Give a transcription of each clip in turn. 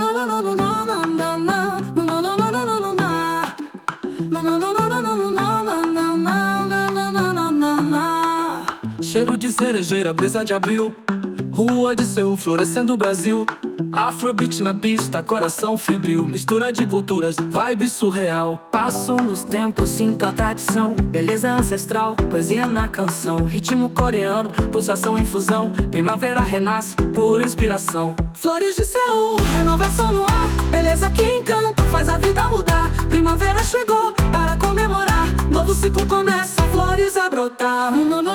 Cheiro de cerejeira, brisa de abril, rua de Seul, florescendo o Brasil. Afrobeat na pista, coração febril, mistura de culturas, vibe surreal. Passo nos tempos, sinto a tradição, beleza ancestral, poesia na canção. Ritmo coreano, pulsação em fusão, primavera renasce, pura inspiração. Flores de Seul, renovação no ar, beleza que encanta, faz a vida mudar. Primavera chegou para comemorar, novo ciclo começa, flores a brotar.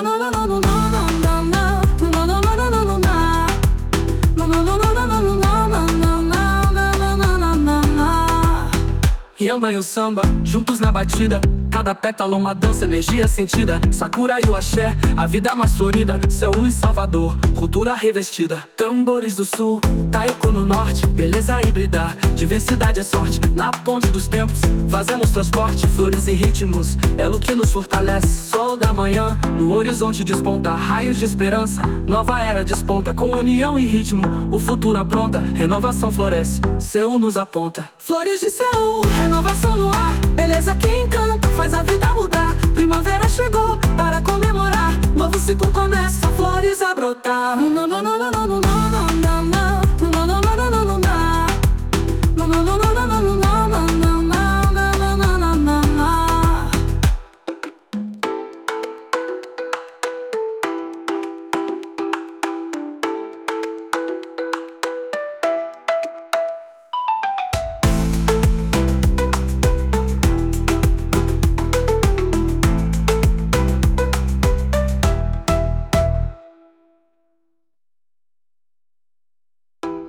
Yamba e o samba, juntos na batida, cada pétalo uma dança, energia sentida. Sakura e o axé, a vida mais florida. Seul e Salvador, cultura revestida. Tambores do sul, taiko no norte, beleza híbrida, diversidade é sorte. Na ponte dos tempos, fazemos transporte. Flores e ritmos, é o que nos fortalece. Sol da manhã, no horizonte desponta, raios de esperança, nova era desponta. Com união e ritmo, o futuro apronta, renovação floresce, Seul nos aponta. Flores de Seul, renovação no ar, beleza que encanta, faz a vida mudar. Primavera chegou para comemorar, novo ciclo começa, flores a brotar.